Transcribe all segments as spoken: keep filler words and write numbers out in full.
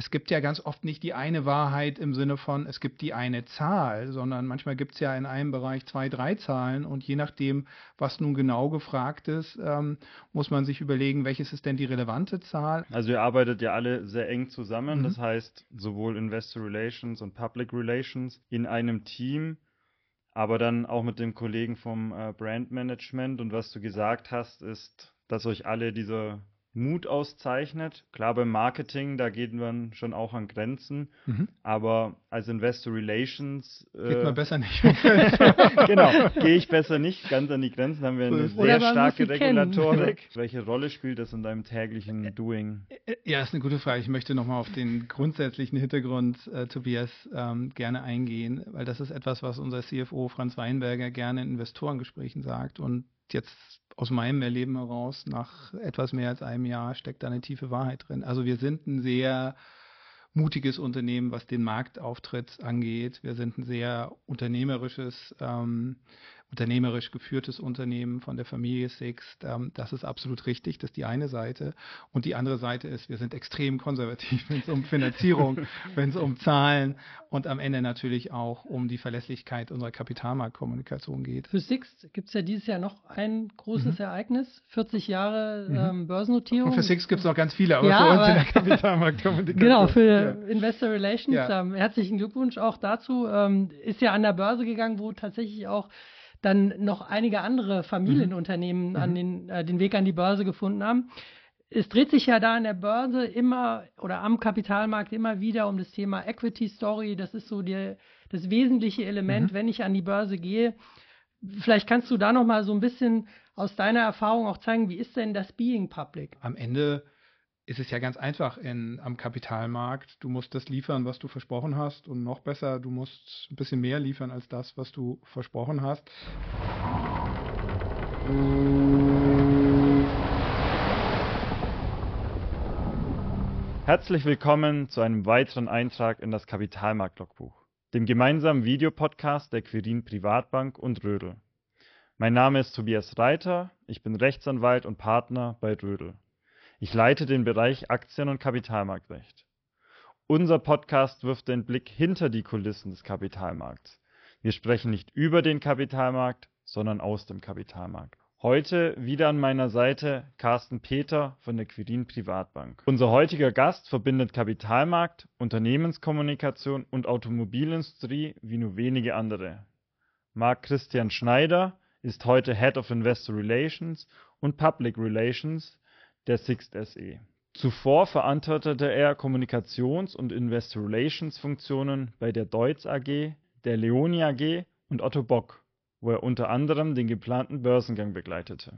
es gibt ja ganz oft nicht die eine Wahrheit im Sinne von, es gibt die eine Zahl, sondern manchmal gibt es ja in einem Bereich zwei, drei Zahlen und je nachdem, was nun genau gefragt ist, ähm, muss man sich überlegen, welches ist denn die relevante Zahl. Also ihr arbeitet ja alle sehr eng zusammen, Mhm. das heißt sowohl Investor Relations und Public Relations in einem Team, aber dann auch mit dem Kollegen vom äh, Brand Management. Und was du gesagt hast, ist, dass euch alle dieser Mut auszeichnet. Klar, beim Marketing, da geht man schon auch an Grenzen, Mhm. aber als Investor Relations äh, Geht man besser nicht. genau, gehe ich besser nicht ganz an die Grenzen, haben wir eine So sehr Oder man starke muss sie kennen. Regulatorik. Welche Rolle spielt das in deinem täglichen Doing? Ja, ist eine gute Frage. Ich möchte nochmal auf den grundsätzlichen Hintergrund, äh, Tobias, ähm, gerne eingehen, weil das ist etwas, was unser C F O Franz Weinberger gerne in Investorengesprächen sagt. Und jetzt aus meinem Erleben heraus, nach etwas mehr als einem Jahr, steckt da eine tiefe Wahrheit drin. Also wir sind ein sehr mutiges Unternehmen, was den Marktauftritt angeht. Wir sind ein sehr unternehmerisches, ähm, unternehmerisch geführtes Unternehmen von der Familie Sixt. Ähm, das ist absolut richtig, das ist die eine Seite. Und die andere Seite ist, wir sind extrem konservativ, wenn es um Finanzierung, wenn es um Zahlen und am Ende natürlich auch um die Verlässlichkeit unserer Kapitalmarktkommunikation geht. Für Sixt gibt es ja dieses Jahr noch ein großes Mhm. Ereignis, vierzig Jahre Mhm. ähm, Börsennotierung. Und für Sixt gibt es noch ganz viele, aber Ja, für uns aber- in der Kapitalmarktkommunikation. Genau, für Ja. Investor Relations. Ja. Ähm, herzlichen Glückwunsch auch dazu. Ähm, ist ja an der Börse gegangen, wo tatsächlich auch dann noch einige andere Familienunternehmen Mhm. an den, äh, den Weg an die Börse gefunden haben. Es dreht sich ja da an der Börse immer oder am Kapitalmarkt immer wieder um das Thema Equity Story. Das ist so die, das wesentliche Element, Mhm. wenn ich an die Börse gehe. Vielleicht kannst du da noch mal so ein bisschen aus deiner Erfahrung auch zeigen, wie ist denn das Being Public? Am Ende ist es ja ganz einfach in, am Kapitalmarkt. Du musst das liefern, was du versprochen hast und noch besser, du musst ein bisschen mehr liefern als das, was du versprochen hast. Herzlich willkommen zu einem weiteren Eintrag in das Kapitalmarkt-Logbuch, dem gemeinsamen Videopodcast der Quirin Privatbank und Rödl. Mein Name ist Tobias Reiter, ich bin Rechtsanwalt und Partner bei Rödl. Ich leite den Bereich Aktien- und Kapitalmarktrecht. Unser Podcast wirft den Blick hinter die Kulissen des Kapitalmarkts. Wir sprechen nicht über den Kapitalmarkt, sondern aus dem Kapitalmarkt. Heute wieder an meiner Seite Carsten Peter von der Quirin Privatbank. Unser heutiger Gast verbindet Kapitalmarkt, Unternehmenskommunikation und Automobilindustrie wie nur wenige andere. Marc Christian Schneider ist heute Head of Investor Relations und Public Relations der Sixt S E. Zuvor verantwortete er Kommunikations- und Investor Relations Funktionen bei der Deutz A G, der Leoni A G und Otto Bock, wo er unter anderem den geplanten Börsengang begleitete.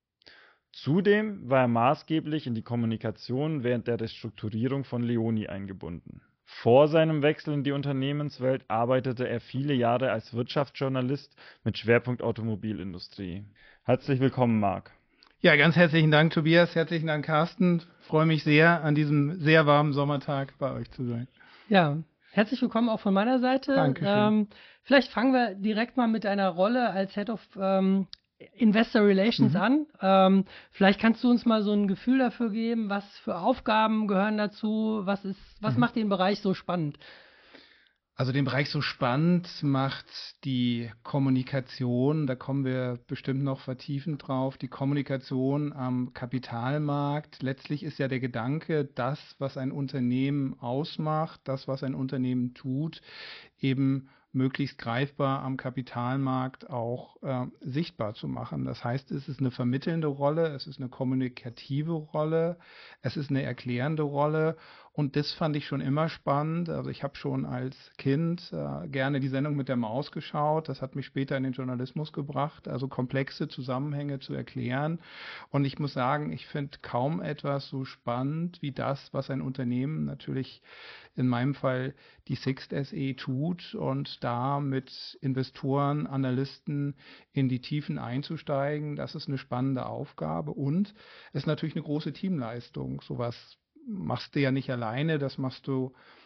Zudem war er maßgeblich in die Kommunikation während der Restrukturierung von Leoni eingebunden. Vor seinem Wechsel in die Unternehmenswelt arbeitete er viele Jahre als Wirtschaftsjournalist mit Schwerpunkt Automobilindustrie. Herzlich willkommen, Marc. Ja, ganz herzlichen Dank, Tobias. Herzlichen Dank, Carsten. Ich freue mich sehr, an diesem sehr warmen Sommertag bei euch zu sein. Ja, herzlich willkommen auch von meiner Seite. Dankeschön. Ähm, vielleicht fangen wir direkt mal mit deiner Rolle als Head of ähm, Investor Relations Mhm. an. Ähm, vielleicht kannst du uns mal so ein Gefühl dafür geben, was für Aufgaben gehören dazu, was ist, was Mhm. macht den Bereich so spannend? Also den Bereich so spannend macht die Kommunikation, da kommen wir bestimmt noch vertiefend drauf, die Kommunikation am Kapitalmarkt. Letztlich ist ja der Gedanke, das, was ein Unternehmen ausmacht, das, was ein Unternehmen tut, eben möglichst greifbar am Kapitalmarkt auch äh, sichtbar zu machen. Das heißt, es ist eine vermittelnde Rolle, es ist eine kommunikative Rolle, es ist eine erklärende Rolle und das fand ich schon immer spannend. Also ich habe schon als Kind äh, gerne die Sendung mit der Maus geschaut, das hat mich später in den Journalismus gebracht, also komplexe Zusammenhänge zu erklären und ich muss sagen, ich finde kaum etwas so spannend wie das, was ein Unternehmen natürlich in meinem Fall die Sixt S E tut und da mit Investoren, Analysten in die Tiefen einzusteigen, das ist eine spannende Aufgabe und es ist natürlich eine große Teamleistung. Sowas machst du ja nicht alleine, das machst du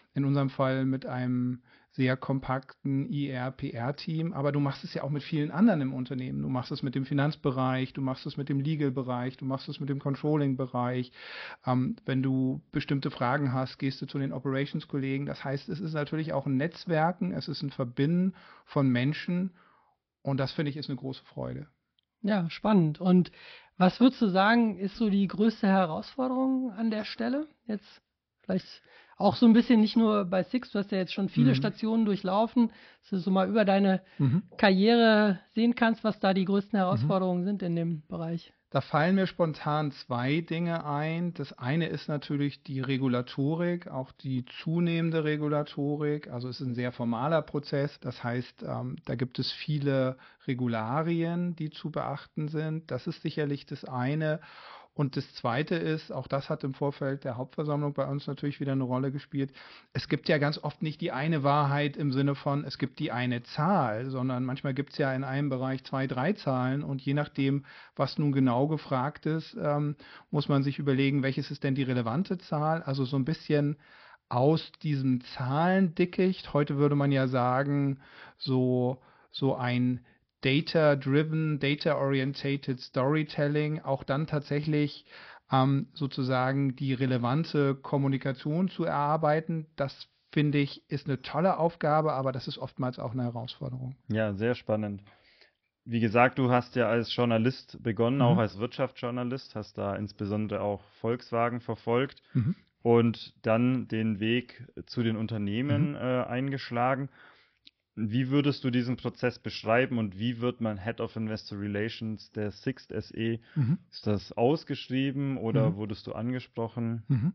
in unserem Fall mit einem sehr kompakten I R P R-Team, aber du machst es ja auch mit vielen anderen im Unternehmen. Du machst es mit dem Finanzbereich, du machst es mit dem Legal-Bereich, du machst es mit dem Controlling-Bereich. Ähm, wenn du bestimmte Fragen hast, gehst du zu den Operations-Kollegen. Das heißt, es ist natürlich auch ein Netzwerken, es ist ein Verbinden von Menschen und das finde ich ist eine große Freude. Ja, spannend. Und was würdest du sagen, ist so die größte Herausforderung an der Stelle? Jetzt vielleicht auch so ein bisschen nicht nur bei Sixt, du hast ja jetzt schon viele mhm. Stationen durchlaufen, dass du so mal über deine mhm. Karriere sehen kannst, was da die größten Herausforderungen mhm. sind in dem Bereich. Da fallen mir spontan zwei Dinge ein. Das eine ist natürlich die Regulatorik, auch die zunehmende Regulatorik. Also es ist ein sehr formaler Prozess. Das heißt, ähm, da gibt es viele Regularien, die zu beachten sind. Das ist sicherlich das eine. Und das Zweite ist, auch das hat im Vorfeld der Hauptversammlung bei uns natürlich wieder eine Rolle gespielt, es gibt ja ganz oft nicht die eine Wahrheit im Sinne von, es gibt die eine Zahl, sondern manchmal gibt es ja in einem Bereich zwei, drei Zahlen und je nachdem, was nun genau gefragt ist, ähm, muss man sich überlegen, welches ist denn die relevante Zahl, also so ein bisschen aus diesem Zahlendickicht, heute würde man ja sagen, so, so ein Data-driven, data-orientated Storytelling, auch dann tatsächlich ähm, sozusagen die relevante Kommunikation zu erarbeiten. Das finde ich ist eine tolle Aufgabe, aber das ist oftmals auch eine Herausforderung. Ja, sehr spannend. Wie gesagt, du hast ja als Journalist begonnen, mhm. auch als Wirtschaftsjournalist, hast da insbesondere auch Volkswagen verfolgt mhm. und dann den Weg zu den Unternehmen mhm. äh, eingeschlagen. Wie würdest du diesen Prozess beschreiben und wie wird man Head of Investor Relations der Sixt S E? Mhm. Ist das ausgeschrieben oder mhm. wurdest du angesprochen? Mhm.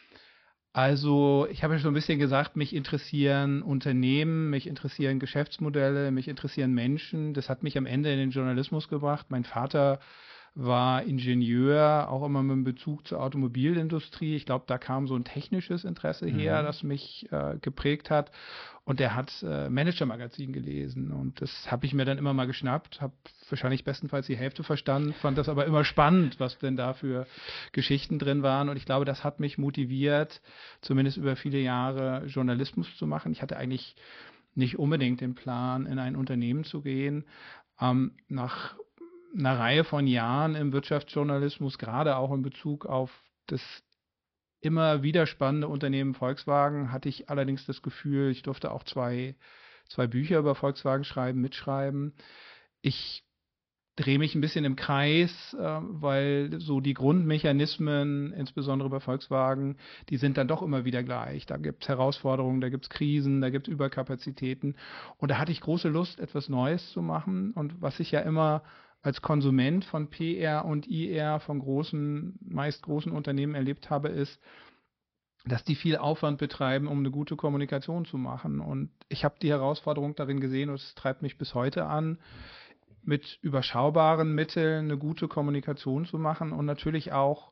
Also ich habe ja schon ein bisschen gesagt, mich interessieren Unternehmen, mich interessieren Geschäftsmodelle, mich interessieren Menschen. Das hat mich am Ende in den Journalismus gebracht. Mein Vater war Ingenieur, auch immer mit einem Bezug zur Automobilindustrie. Ich glaube, da kam so ein technisches Interesse her, mhm. das mich äh, geprägt hat. Und der hat äh, Manager-Magazin gelesen und das habe ich mir dann immer mal geschnappt, habe wahrscheinlich bestenfalls die Hälfte verstanden, fand das aber immer spannend, was denn da für Geschichten drin waren. Und ich glaube, das hat mich motiviert, zumindest über viele Jahre Journalismus zu machen. Ich hatte eigentlich nicht unbedingt den Plan, in ein Unternehmen zu gehen. Ähm, nach einer Reihe von Jahren im Wirtschaftsjournalismus, gerade auch in Bezug auf das immer wieder spannende Unternehmen Volkswagen, hatte ich allerdings das Gefühl, ich durfte auch zwei, zwei Bücher über Volkswagen schreiben, mitschreiben. Ich drehe mich ein bisschen im Kreis, äh, weil so die Grundmechanismen, insbesondere bei Volkswagen, die sind dann doch immer wieder gleich. Da gibt es Herausforderungen, da gibt es Krisen, da gibt es Überkapazitäten. Und da hatte ich große Lust, etwas Neues zu machen. Und was ich ja immer als Konsument von P R und I R von großen, meist großen Unternehmen erlebt habe, ist, dass die viel Aufwand betreiben, um eine gute Kommunikation zu machen. Und ich habe die Herausforderung darin gesehen, und es treibt mich bis heute an, mit überschaubaren Mitteln eine gute Kommunikation zu machen und natürlich auch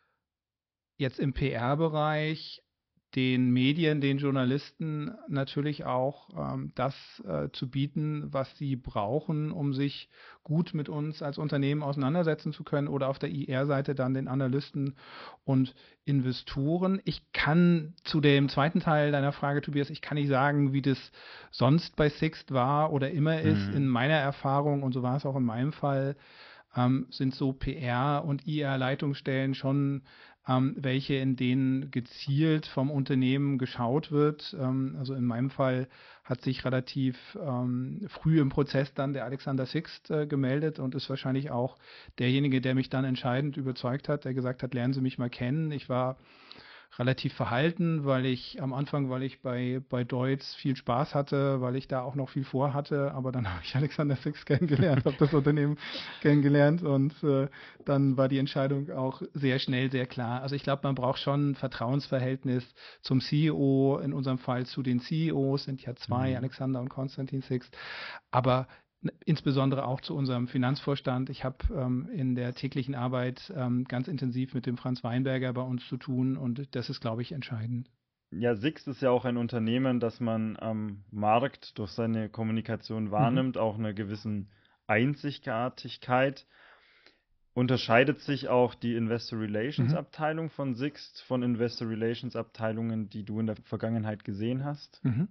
jetzt im P R-Bereich den Medien, den Journalisten natürlich auch ähm, das äh, zu bieten, was sie brauchen, um sich gut mit uns als Unternehmen auseinandersetzen zu können oder auf der I R-Seite dann den Analysten und Investoren. Ich kann zu dem zweiten Teil deiner Frage, Tobias, ich kann nicht sagen, wie das sonst bei Sixt war oder immer ist. Mhm. In meiner Erfahrung, und so war es auch in meinem Fall, ähm, sind so P R- und I R-Leitungsstellen schon ähm, welche, in denen gezielt vom Unternehmen geschaut wird. Ähm, also in meinem Fall hat sich relativ ähm, früh im Prozess dann der Alexander Sixt äh, gemeldet und ist wahrscheinlich auch derjenige, der mich dann entscheidend überzeugt hat, der gesagt hat, lernen Sie mich mal kennen. Ich war relativ verhalten, weil ich am Anfang, weil ich bei, bei Deutz viel Spaß hatte, weil ich da auch noch viel vorhatte, aber dann habe ich Alexander Sixt kennengelernt, habe das Unternehmen kennengelernt und äh, dann war die Entscheidung auch sehr schnell, sehr klar. Also ich glaube, man braucht schon ein Vertrauensverhältnis zum C E O, in unserem Fall zu den C E Os, sind ja zwei, mhm. Alexander und Konstantin Sixt, aber insbesondere auch zu unserem Finanzvorstand. Ich habe ähm, in der täglichen Arbeit ähm, ganz intensiv mit dem Franz Weinberger bei uns zu tun und das ist, glaube ich, entscheidend. Ja, Sixt ist ja auch ein Unternehmen, das man am Markt durch seine Kommunikation wahrnimmt, mhm. auch eine gewissen Einzigartigkeit. Unterscheidet sich auch die Investor Relations Mhm. Abteilung von Sixt von Investor Relations Abteilungen, die du in der Vergangenheit gesehen hast? Mhm.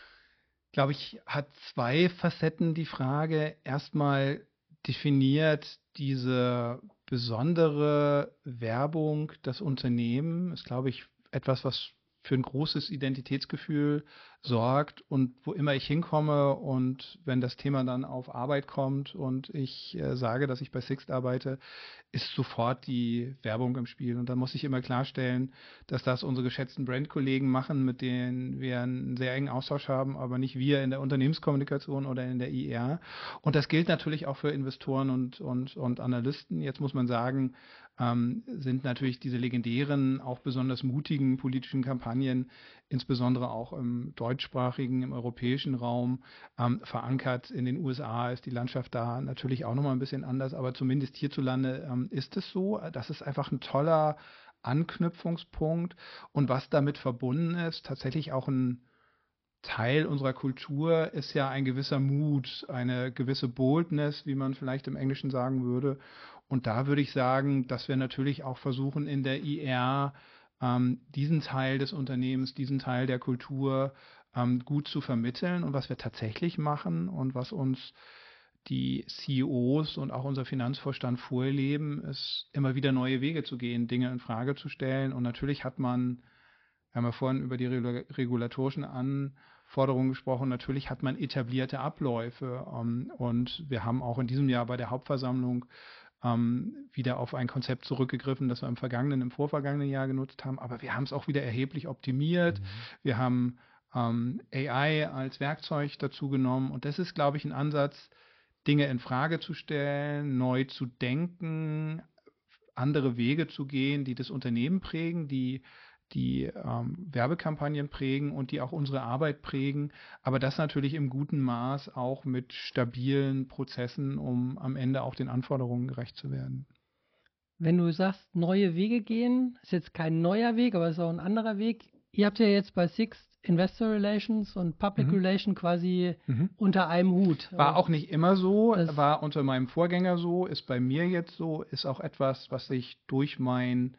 Glaube ich, hat zwei Facetten die Frage. Erstmal definiert diese besondere Werbung das Unternehmen, ist, glaube ich, etwas, was für ein großes Identitätsgefühl sorgt und wo immer ich hinkomme und wenn das Thema dann auf Arbeit kommt und ich äh, sage, dass ich bei Sixt arbeite, ist sofort die Werbung im Spiel. Und da muss ich immer klarstellen, dass das unsere geschätzten Brandkollegen machen, mit denen wir einen sehr engen Austausch haben, aber nicht wir in der Unternehmenskommunikation oder in der I R. Und das gilt natürlich auch für Investoren und, und, und Analysten. Jetzt muss man sagen, ähm, sind natürlich diese legendären, auch besonders mutigen politischen Kampagnen, insbesondere auch im deutschsprachigen, im europäischen Raum, ähm, verankert. In den U S A ist die Landschaft da natürlich auch nochmal ein bisschen anders, aber zumindest hierzulande ähm, ist es so. Das ist einfach ein toller Anknüpfungspunkt und was damit verbunden ist, tatsächlich auch ein Teil unserer Kultur ist ja ein gewisser Mut, eine gewisse Boldness, wie man vielleicht im Englischen sagen würde. Und da würde ich sagen, dass wir natürlich auch versuchen, in der I R ähm, diesen Teil des Unternehmens, diesen Teil der Kultur ähm, gut zu vermitteln. Und was wir tatsächlich machen und was uns die C E Os und auch unser Finanzvorstand vorleben, ist immer wieder neue Wege zu gehen, Dinge in Frage zu stellen. Und natürlich hat man, wir haben ja vorhin über die regulatorischen Anforderungen gesprochen, natürlich hat man etablierte Abläufe. Ähm, und wir haben auch in diesem Jahr bei der Hauptversammlung ähm, wieder auf ein Konzept zurückgegriffen, das wir im vergangenen, im vorvergangenen Jahr genutzt haben. Aber wir haben es auch wieder erheblich optimiert. Mhm. Wir haben ähm, A I als Werkzeug dazu genommen. Und das ist, glaube ich, ein Ansatz, Dinge in Frage zu stellen, neu zu denken, andere Wege zu gehen, die das Unternehmen prägen, die die ähm, Werbekampagnen prägen und die auch unsere Arbeit prägen, aber das natürlich im guten Maß auch mit stabilen Prozessen, um am Ende auch den Anforderungen gerecht zu werden. Wenn du sagst, neue Wege gehen, ist jetzt kein neuer Weg, aber ist auch ein anderer Weg. Ihr habt ja jetzt bei Sixt Investor Relations und Public mhm. Relation quasi mhm. unter einem Hut. War auch nicht immer so, das war unter meinem Vorgänger so, ist bei mir jetzt so, ist auch etwas, was sich durch mein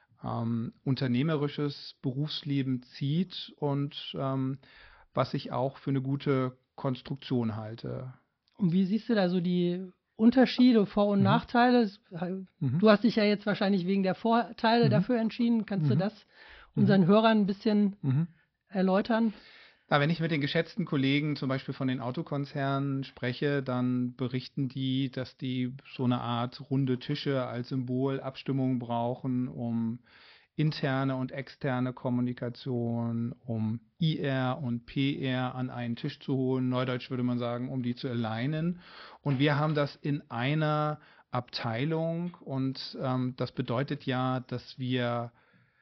ähm, unternehmerisches Berufsleben zieht und ähm, was ich auch für eine gute Konstruktion halte. Und wie siehst du da so die Unterschiede, Vor- und mhm. Nachteile? Mhm. Du hast dich ja jetzt wahrscheinlich wegen der Vorteile mhm. dafür entschieden. Kannst mhm. du das unseren mhm. Hörern ein bisschen mhm. erläutern? Na, wenn ich mit den geschätzten Kollegen zum Beispiel von den Autokonzernen spreche, dann berichten die, dass die so eine Art runde Tische als Symbol Abstimmung brauchen, um interne und externe Kommunikation, um I R und P R an einen Tisch zu holen. Neudeutsch würde man sagen, um die zu alignen. Und wir haben das in einer Abteilung und ähm, das bedeutet ja, dass wir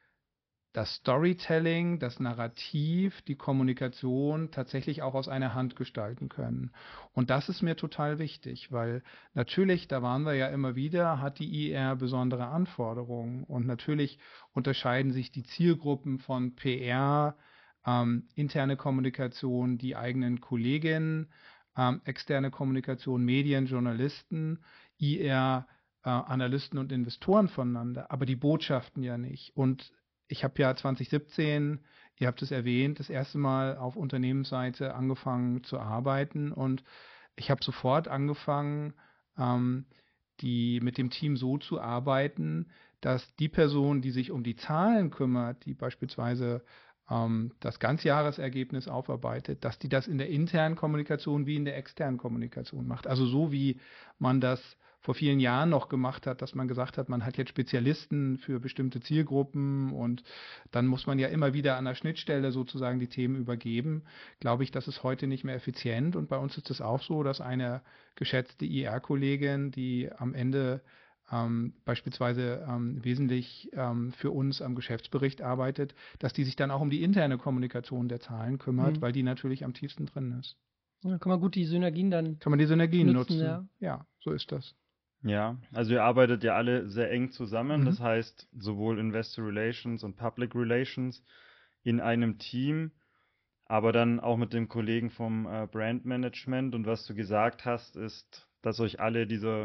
das Storytelling, das Narrativ, die Kommunikation tatsächlich auch aus einer Hand gestalten können. Und das ist mir total wichtig, weil natürlich, da waren wir ja immer wieder, hat die I R besondere Anforderungen und natürlich unterscheiden sich die Zielgruppen von P R, ähm, interne Kommunikation, die eigenen Kolleginnen, ähm, externe Kommunikation, Medien, Journalisten, I R, äh, Analysten und Investoren voneinander, aber die Botschaften ja nicht. Und ich habe ja zwanzig siebzehn, ihr habt es erwähnt, das erste Mal auf Unternehmensseite angefangen zu arbeiten und ich habe sofort angefangen, ähm, die mit dem Team so zu arbeiten, dass die Person, die sich um die Zahlen kümmert, die beispielsweise ähm, das Ganzjahresergebnis aufarbeitet, dass die das in der internen Kommunikation wie in der externen Kommunikation macht. Also so wie man das vor vielen Jahren noch gemacht hat, dass man gesagt hat, man hat jetzt Spezialisten für bestimmte Zielgruppen und dann muss man ja immer wieder an der Schnittstelle sozusagen die Themen übergeben, glaube ich, das ist heute nicht mehr effizient und bei uns ist es auch so, dass eine geschätzte I R-Kollegin, die am Ende ähm, beispielsweise ähm, wesentlich ähm, für uns am Geschäftsbericht arbeitet, dass die sich dann auch um die interne Kommunikation der Zahlen kümmert, mhm. weil die natürlich am tiefsten drin ist. Da kann man gut die Synergien dann Kann man die Synergien nutzen, nutzen. Ja. ja, so ist das. Ja, also ihr arbeitet ja alle sehr eng zusammen, mhm. das heißt sowohl Investor Relations und Public Relations in einem Team, aber dann auch mit dem Kollegen vom äh, Brand Management und was du gesagt hast, ist, dass euch alle dieser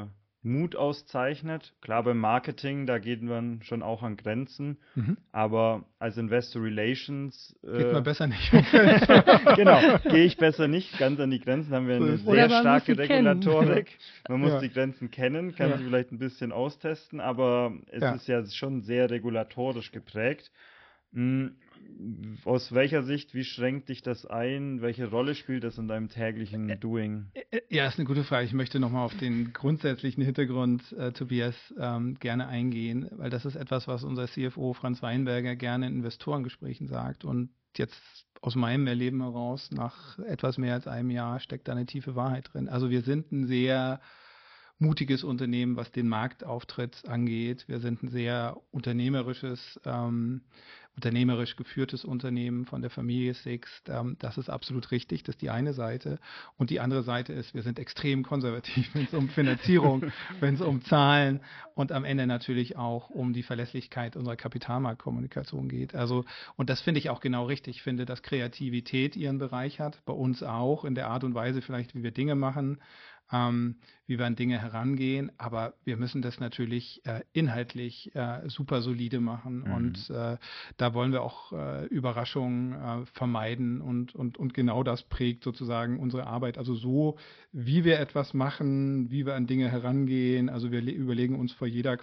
Mut auszeichnet. Klar, beim Marketing, da geht man schon auch an Grenzen, mhm. aber als Investor Relations äh, geht man besser nicht. Genau, gehe ich besser nicht ganz an die Grenzen, haben wir eine sehr starke Regulatorik. Kennen. Man muss ja. die Grenzen kennen, kann ja. sie vielleicht ein bisschen austesten, aber es ja. ist ja schon sehr regulatorisch geprägt. Hm, aus welcher Sicht, wie schränkt dich das ein? Welche Rolle spielt das in deinem täglichen Doing? Ja, ist eine gute Frage. Ich möchte nochmal auf den grundsätzlichen Hintergrund, äh, Tobias, ähm, gerne eingehen, weil das ist etwas, was unser C F O Franz Weinberger gerne in Investorengesprächen sagt. Und jetzt aus meinem Erleben heraus, nach etwas mehr als einem Jahr, steckt da eine tiefe Wahrheit drin. Also wir sind ein sehr mutiges Unternehmen, was den Marktauftritt angeht. Wir sind ein sehr unternehmerisches, ähm, unternehmerisch geführtes Unternehmen von der Familie Sixt. Ähm, das ist absolut richtig, das ist die eine Seite. Und die andere Seite ist, wir sind extrem konservativ, wenn es um Finanzierung, wenn es um Zahlen und am Ende natürlich auch um die Verlässlichkeit unserer Kapitalmarktkommunikation geht. Also, und das finde ich auch genau richtig. Ich finde, dass Kreativität ihren Bereich hat, bei uns auch, in der Art und Weise vielleicht, wie wir Dinge machen. Ähm, wie wir an Dinge herangehen, aber wir müssen das natürlich äh, inhaltlich äh, super solide machen mhm. und äh, da wollen wir auch äh, Überraschungen äh, vermeiden und, und, und genau das prägt sozusagen unsere Arbeit. Also so, wie wir etwas machen, wie wir an Dinge herangehen, also wir le- überlegen uns vor jeder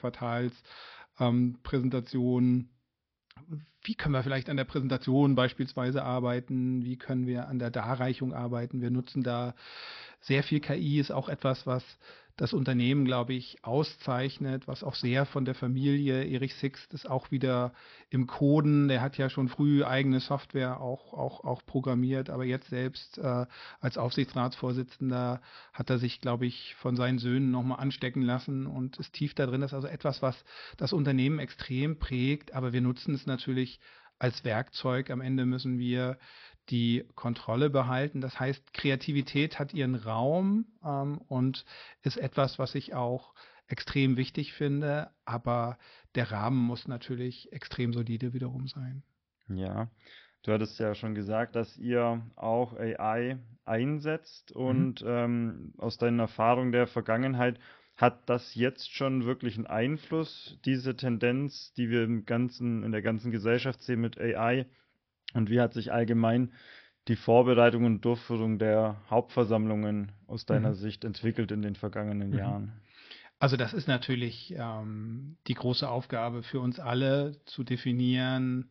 Quartalspräsentation, ähm, wie können wir vielleicht an der Präsentation beispielsweise arbeiten, wie können wir an der Darreichung arbeiten. Wir nutzen da sehr viel K I, ist auch etwas, was das Unternehmen, glaube ich, auszeichnet, was auch sehr von der Familie, Erich Sixt ist auch wieder im Coden, der hat ja schon früh eigene Software auch, auch, auch programmiert, aber jetzt selbst äh, als Aufsichtsratsvorsitzender hat er sich, glaube ich, von seinen Söhnen nochmal anstecken lassen und ist tief da drin. Das ist also etwas, was das Unternehmen extrem prägt, aber wir nutzen es natürlich als Werkzeug. Am Ende müssen wir die Kontrolle behalten. Das heißt, Kreativität hat ihren Raum ähm, und ist etwas, was ich auch extrem wichtig finde, aber der Rahmen muss natürlich extrem solide wiederum sein. Ja, du hattest ja schon gesagt, dass ihr auch A I einsetzt und mhm. ähm, aus deiner Erfahrung der Vergangenheit, hat das jetzt schon wirklich einen Einfluss, diese Tendenz, die wir im ganzen, in der ganzen Gesellschaft sehen mit A I? Und wie hat sich allgemein die Vorbereitung und Durchführung der Hauptversammlungen aus deiner mhm. Sicht entwickelt in den vergangenen mhm. Jahren? Also das ist natürlich ähm, die große Aufgabe für uns alle, zu definieren,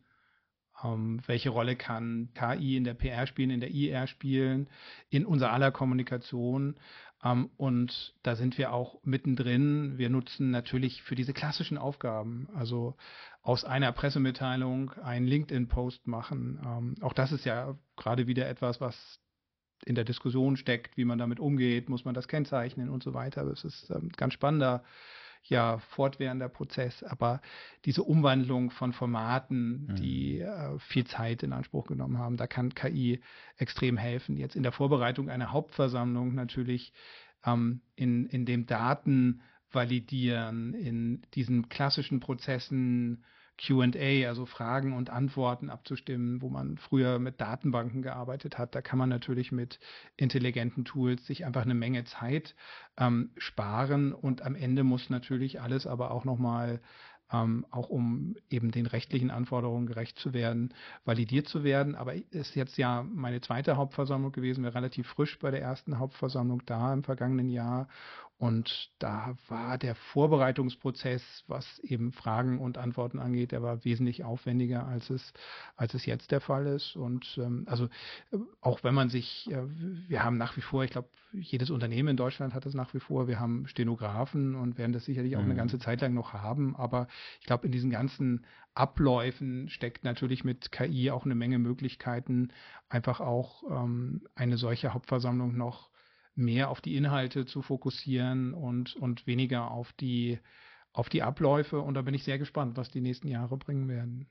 ähm, welche Rolle kann K I in der P R spielen, in der I R spielen, in unserer aller Kommunikation. Ähm, und da sind wir auch mittendrin. Wir nutzen natürlich für diese klassischen Aufgaben, also aus einer Pressemitteilung einen LinkedIn-Post machen. Ähm, auch das ist ja gerade wieder etwas, was in der Diskussion steckt, wie man damit umgeht, muss man das kennzeichnen und so weiter. Das ist ein ähm, ganz spannender, ja, fortwährender Prozess. Aber diese Umwandlung von Formaten, mhm. die äh, viel Zeit in Anspruch genommen haben, da kann K I extrem helfen. Jetzt in der Vorbereitung einer Hauptversammlung natürlich ähm, in, in dem Daten validieren, in diesen klassischen Prozessen Q and A, also Fragen und Antworten abzustimmen, wo man früher mit Datenbanken gearbeitet hat. Da kann man natürlich mit intelligenten Tools sich einfach eine Menge Zeit ähm, sparen und am Ende muss natürlich alles aber auch nochmal, ähm, auch um eben den rechtlichen Anforderungen gerecht zu werden, validiert zu werden. Aber ist jetzt ja meine zweite Hauptversammlung gewesen, wir relativ frisch bei der ersten Hauptversammlung da im vergangenen Jahr. Und da war der Vorbereitungsprozess, was eben Fragen und Antworten angeht, der war wesentlich aufwendiger, als es, als es jetzt der Fall ist. Und ähm, also äh, auch wenn man sich, äh, wir haben nach wie vor, ich glaube, jedes Unternehmen in Deutschland hat das nach wie vor, wir haben Stenografen und werden das sicherlich auch mhm. eine ganze Zeit lang noch haben. Aber ich glaube, in diesen ganzen Abläufen steckt natürlich mit K I auch eine Menge Möglichkeiten, einfach auch ähm, eine solche Hauptversammlung noch mehr auf die Inhalte zu fokussieren und, und weniger auf die, auf die Abläufe. Und da bin ich sehr gespannt, was die nächsten Jahre bringen werden.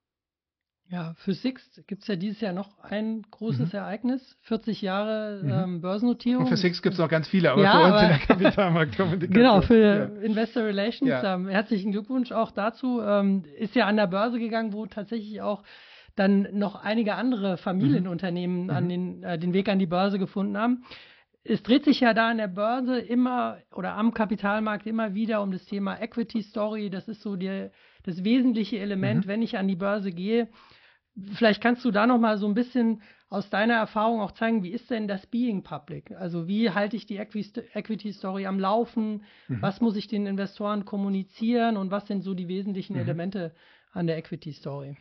Ja, für Sixt gibt es ja dieses Jahr noch ein großes mhm. Ereignis, vierzig Jahre mhm. ähm, Börsennotierung. Und für Sixt gibt es noch ganz viele, aber ja, für uns aber in der Kapitalmarktkommunikation. Genau, für ja. Investor Relations. Ja. Ähm, herzlichen Glückwunsch auch dazu. Ähm, ist ja an der Börse gegangen, wo tatsächlich auch dann noch einige andere Familienunternehmen mhm. an den, äh, den Weg an die Börse gefunden haben. es dreht sich ja da an der Börse immer oder am Kapitalmarkt immer wieder um das Thema Equity Story. Das ist so die, das wesentliche Element, mhm. wenn ich an die Börse gehe. Vielleicht kannst du da noch mal so ein bisschen aus deiner Erfahrung auch zeigen, wie ist denn das Being Public? Also wie halte ich die Equity Story am Laufen? Mhm. Was muss ich den Investoren kommunizieren und was sind so die wesentlichen mhm. Elemente an der Equity Story?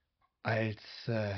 Als äh,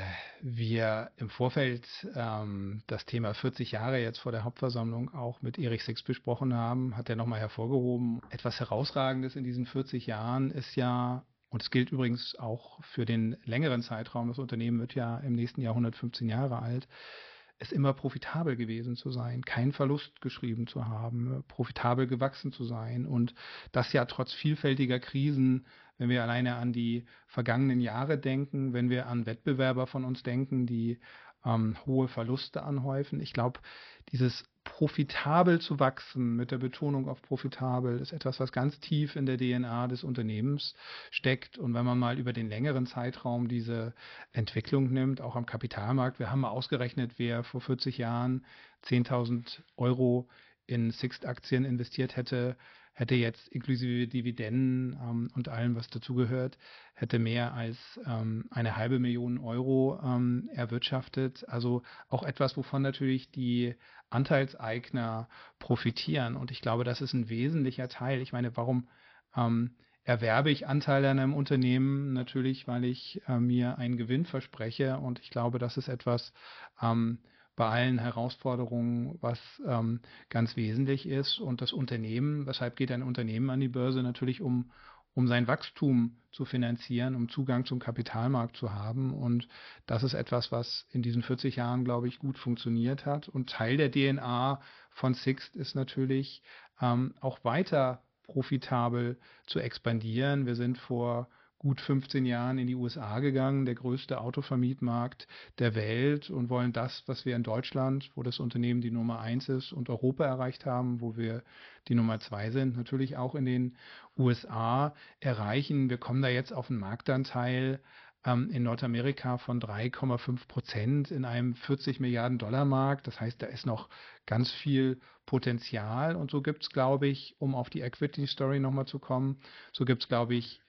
wir im Vorfeld ähm, das Thema vierzig Jahre jetzt vor der Hauptversammlung auch mit Erich Sixt besprochen haben, hat er nochmal hervorgehoben, etwas Herausragendes in diesen vierzig Jahren ist ja, und es gilt übrigens auch für den längeren Zeitraum, das Unternehmen wird ja im nächsten Jahr hundertfünfzehn Jahre alt, es immer profitabel gewesen zu sein, keinen Verlust geschrieben zu haben, profitabel gewachsen zu sein und das ja trotz vielfältiger Krisen, wenn wir alleine an die vergangenen Jahre denken, wenn wir an Wettbewerber von uns denken, die ähm, hohe Verluste anhäufen. Ich glaube, dieses profitabel zu wachsen, mit der Betonung auf profitabel, ist etwas, was ganz tief in der D N A des Unternehmens steckt. Und wenn man mal über den längeren Zeitraum diese Entwicklung nimmt, auch am Kapitalmarkt, wir haben mal ausgerechnet, wer vor vierzig Jahren zehntausend Euro in Sixt-Aktien investiert hätte, hätte jetzt inklusive Dividenden ähm, und allem, was dazugehört, hätte mehr als ähm, eine halbe Million Euro ähm, erwirtschaftet. Also auch etwas, wovon natürlich die Anteilseigner profitieren. Und ich glaube, das ist ein wesentlicher Teil. Ich meine, warum ähm, erwerbe ich Anteile an einem Unternehmen? Natürlich, weil ich äh, mir einen Gewinn verspreche. Und ich glaube, das ist etwas, ähm, bei allen Herausforderungen, was ähm, ganz wesentlich ist. Und das Unternehmen, weshalb geht ein Unternehmen an die Börse? Natürlich, um, um sein Wachstum zu finanzieren, um Zugang zum Kapitalmarkt zu haben. Und das ist etwas, was in diesen vierzig Jahren, glaube ich, gut funktioniert hat. Und Teil der D N A von Sixt ist natürlich ähm, auch weiter profitabel zu expandieren. Wir sind vor gut fünfzehn Jahren in die U S A gegangen, der größte Autovermietmarkt der Welt, und wollen das, was wir in Deutschland, wo das Unternehmen die Nummer eins ist, und Europa erreicht haben, wo wir die Nummer zwei sind, natürlich auch in den U S A erreichen. Wir kommen da jetzt auf einen Marktanteil ähm, in Nordamerika von drei Komma fünf Prozent in einem vierzig Milliarden Dollar Markt. Das heißt, da ist noch ganz viel Potenzial, und so gibt es, glaube ich, um auf die Equity Story nochmal zu kommen, so gibt es, glaube ich,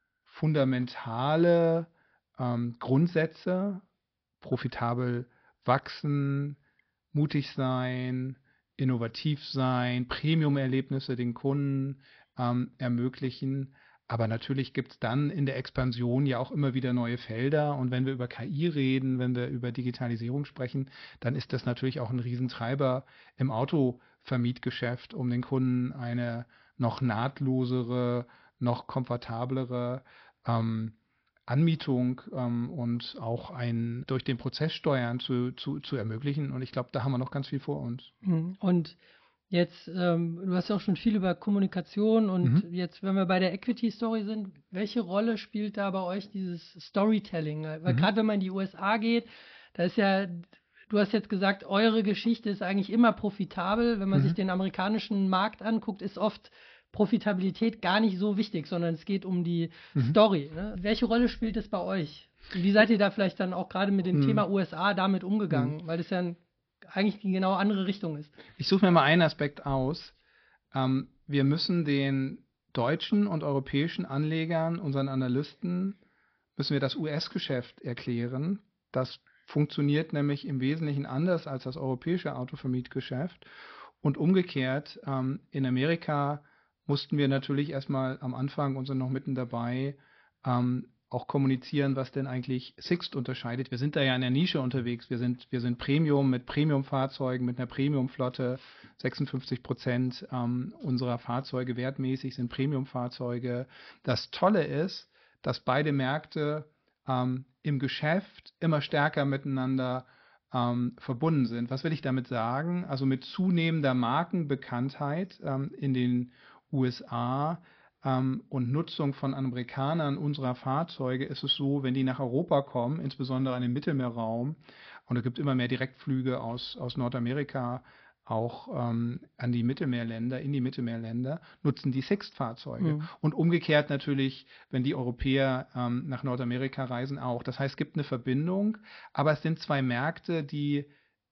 fundamentale ähm, Grundsätze, profitabel wachsen, mutig sein, innovativ sein, Premium-Erlebnisse den Kunden ähm, ermöglichen. Aber natürlich gibt es dann in der Expansion ja auch immer wieder neue Felder. Und wenn wir über K I reden, wenn wir über Digitalisierung sprechen, dann ist das natürlich auch ein Riesentreiber im Autovermietgeschäft, um den Kunden eine noch nahtlosere, noch komfortablere ähm, Anmietung ähm, und auch ein durch den Prozess steuern zu, zu, zu ermöglichen. Und ich glaube, da haben wir noch ganz viel vor uns. Und jetzt, ähm, du hast ja auch schon viel über Kommunikation und mhm. jetzt, wenn wir bei der Equity Story sind, welche Rolle spielt da bei euch dieses Storytelling? Weil mhm. gerade wenn man in die U S A geht, da ist ja, du hast jetzt gesagt, eure Geschichte ist eigentlich immer profitabel. Wenn man mhm. sich den amerikanischen Markt anguckt, ist oft Profitabilität gar nicht so wichtig, sondern es geht um die mhm. Story. Ne? Welche Rolle spielt es bei euch? Wie seid ihr da vielleicht dann auch gerade mit dem mhm. Thema U S A damit umgegangen? Mhm. Weil das ja ein, eigentlich die genau andere Richtung ist. Ich suche mir mal einen Aspekt aus. Ähm, wir müssen den deutschen und europäischen Anlegern, unseren Analysten, müssen wir das U S-Geschäft erklären. Das funktioniert nämlich im Wesentlichen anders als das europäische Autovermietgeschäft. Und umgekehrt, ähm, in Amerika mussten wir natürlich erstmal am Anfang und sind noch mitten dabei, ähm, auch kommunizieren, was denn eigentlich Sixt unterscheidet. Wir sind da ja in der Nische unterwegs. Wir sind, wir sind Premium mit Premium-Fahrzeugen, mit einer Premium-Flotte. sechsundfünfzig Prozent ähm, unserer Fahrzeuge wertmäßig sind Premium-Fahrzeuge. Das Tolle ist, dass beide Märkte ähm, im Geschäft immer stärker miteinander ähm, verbunden sind. Was will ich damit sagen? Also mit zunehmender Markenbekanntheit ähm, in den U S A ähm, und Nutzung von Amerikanern unserer Fahrzeuge ist es so, wenn die nach Europa kommen, insbesondere in den Mittelmeerraum, und es gibt immer mehr Direktflüge aus, aus Nordamerika auch ähm, an die Mittelmeerländer, in die Mittelmeerländer, nutzen die Sixt-Fahrzeuge. Mhm. Und umgekehrt natürlich, wenn die Europäer ähm, nach Nordamerika reisen, auch. Das heißt, es gibt eine Verbindung, aber es sind zwei Märkte, die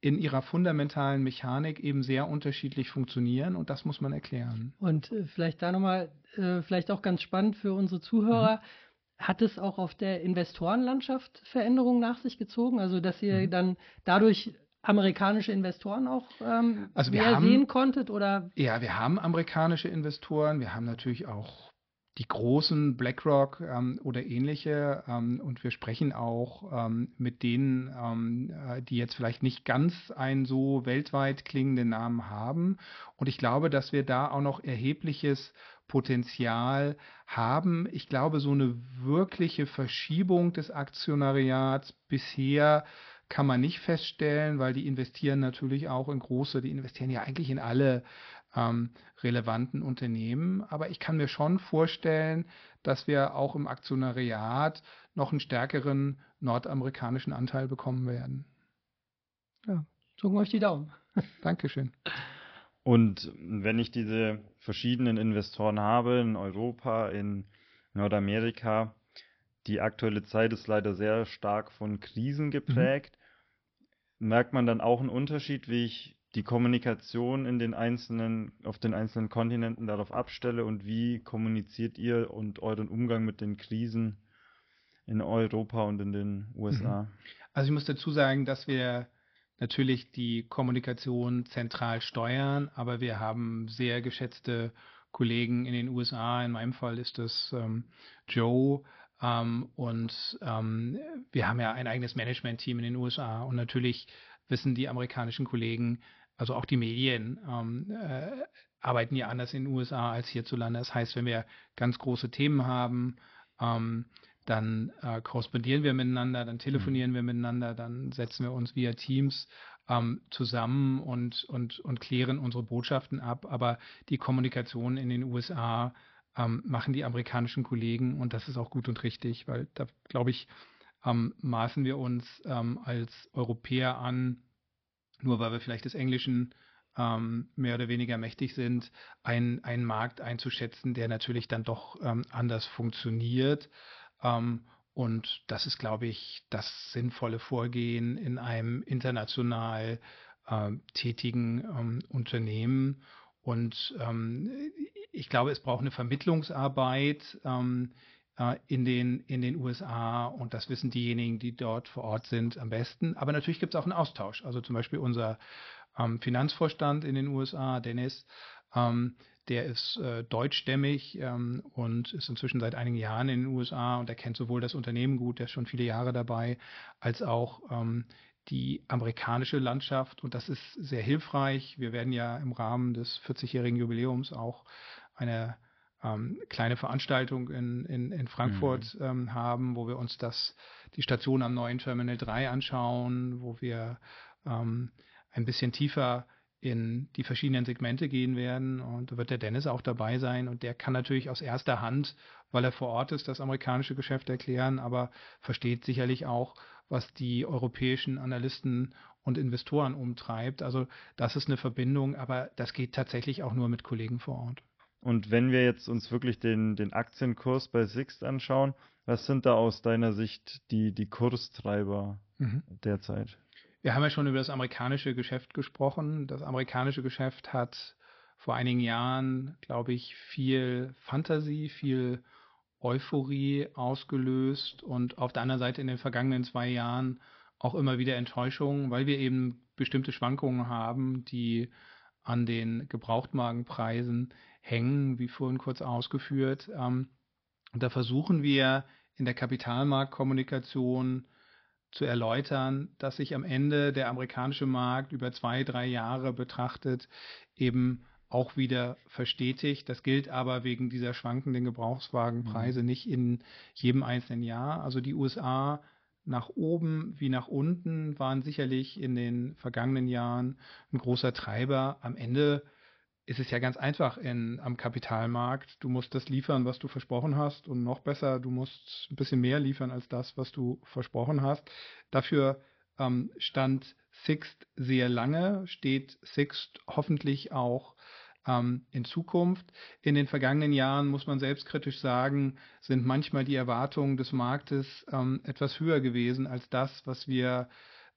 in ihrer fundamentalen Mechanik eben sehr unterschiedlich funktionieren und das muss man erklären. Und äh, vielleicht da nochmal, äh, vielleicht auch ganz spannend für unsere Zuhörer, mhm. hat es auch auf der Investorenlandschaft Veränderungen nach sich gezogen? Also dass ihr mhm. dann dadurch amerikanische Investoren auch ähm, also wir mehr haben, sehen konntet? Oder? Ja, wir haben amerikanische Investoren, wir haben natürlich auch die großen BlackRock ähm, oder ähnliche ähm, und wir sprechen auch ähm, mit denen, ähm, die jetzt vielleicht nicht ganz einen so weltweit klingenden Namen haben und ich glaube, dass wir da auch noch erhebliches Potenzial haben. Ich glaube, so eine wirkliche Verschiebung des Aktionariats bisher kann man nicht feststellen, weil die investieren natürlich auch in große, die investieren ja eigentlich in alle ähm, relevanten Unternehmen. Aber ich kann mir schon vorstellen, dass wir auch im Aktionariat noch einen stärkeren nordamerikanischen Anteil bekommen werden. Ja, drücken euch die Daumen. Dankeschön. Und wenn ich diese verschiedenen Investoren habe in Europa, in Nordamerika, die aktuelle Zeit ist leider sehr stark von Krisen geprägt. Mhm. Merkt man dann auch einen Unterschied, wie ich die Kommunikation in den einzelnen, auf den einzelnen Kontinenten darauf abstelle und wie kommuniziert ihr und euren Umgang mit den Krisen in Europa und in den U S A? Also ich muss dazu sagen, dass wir natürlich die Kommunikation zentral steuern, aber wir haben sehr geschätzte Kollegen in den U S A. In meinem Fall ist das ähm, Joe. Ähm, und ähm, wir haben ja ein eigenes Management-Team in den U S A. Und natürlich wissen die amerikanischen Kollegen, also auch die Medien, ähm, äh, arbeiten ja anders in den U S A als hierzulande. Das heißt, wenn wir ganz große Themen haben, ähm, dann äh, korrespondieren wir miteinander, dann telefonieren mhm. wir miteinander, dann setzen wir uns via Teams ähm, zusammen und, und, und klären unsere Botschaften ab. Aber die Kommunikation in den U S A ähm, machen die amerikanischen Kollegen und das ist auch gut und richtig, weil da, glaube ich, ähm, maßen wir uns ähm, als Europäer an, nur weil wir vielleicht des Englischen ähm, mehr oder weniger mächtig sind, einen, einen Markt einzuschätzen, der natürlich dann doch ähm, anders funktioniert. Ähm, und das ist, glaube ich, das sinnvolle Vorgehen in einem international äh, tätigen ähm, Unternehmen. Und ähm, ich glaube, es braucht eine Vermittlungsarbeit ähm, äh, in den, in den U S A und das wissen diejenigen, die dort vor Ort sind, am besten. Aber natürlich gibt es auch einen Austausch. Also zum Beispiel unser ähm, Finanzvorstand in den U S A, Dennis, ähm, der ist äh, deutschstämmig ähm, und ist inzwischen seit einigen Jahren in den U S A und er kennt sowohl das Unternehmen gut, der ist schon viele Jahre dabei, als auch ähm, die amerikanische Landschaft und das ist sehr hilfreich. Wir werden ja im Rahmen des vierzigjährigen Jubiläums auch eine ähm, kleine Veranstaltung in, in, in Frankfurt mhm. ähm, haben, wo wir uns das, die Station am neuen Terminal drei anschauen, wo wir ähm, ein bisschen tiefer in die verschiedenen Segmente gehen werden und da wird der Dennis auch dabei sein und der kann natürlich aus erster Hand, weil er vor Ort ist, das amerikanische Geschäft erklären, aber versteht sicherlich auch, was die europäischen Analysten und Investoren umtreibt. Also das ist eine Verbindung, aber das geht tatsächlich auch nur mit Kollegen vor Ort. Und wenn wir jetzt uns wirklich den, den Aktienkurs bei Sixt anschauen, was sind da aus deiner Sicht die, die Kurstreiber mhm. derzeit? Wir haben ja schon über das amerikanische Geschäft gesprochen. Das amerikanische Geschäft hat vor einigen Jahren, glaube ich, viel Fantasie, viel Euphorie ausgelöst und auf der anderen Seite in den vergangenen zwei Jahren auch immer wieder Enttäuschungen, weil wir eben bestimmte Schwankungen haben, die an den Gebrauchtwagenpreisen hängen, wie vorhin kurz ausgeführt. Und da versuchen wir in der Kapitalmarktkommunikation zu erläutern, dass sich am Ende der amerikanische Markt über zwei, drei Jahre betrachtet eben auch wieder verstetigt. Das gilt aber wegen dieser schwankenden Gebrauchswagenpreise mhm. nicht in jedem einzelnen Jahr. Also die U S A nach oben wie nach unten waren sicherlich in den vergangenen Jahren ein großer Treiber. Am Ende ist es ja ganz einfach in, am Kapitalmarkt. Du musst das liefern, was du versprochen hast und noch besser, du musst ein bisschen mehr liefern als das, was du versprochen hast. Dafür ähm, stand Sixt sehr lange, steht Sixt hoffentlich auch ähm, in Zukunft. In den vergangenen Jahren, muss man selbstkritisch sagen, sind manchmal die Erwartungen des Marktes ähm, etwas höher gewesen als das, was wir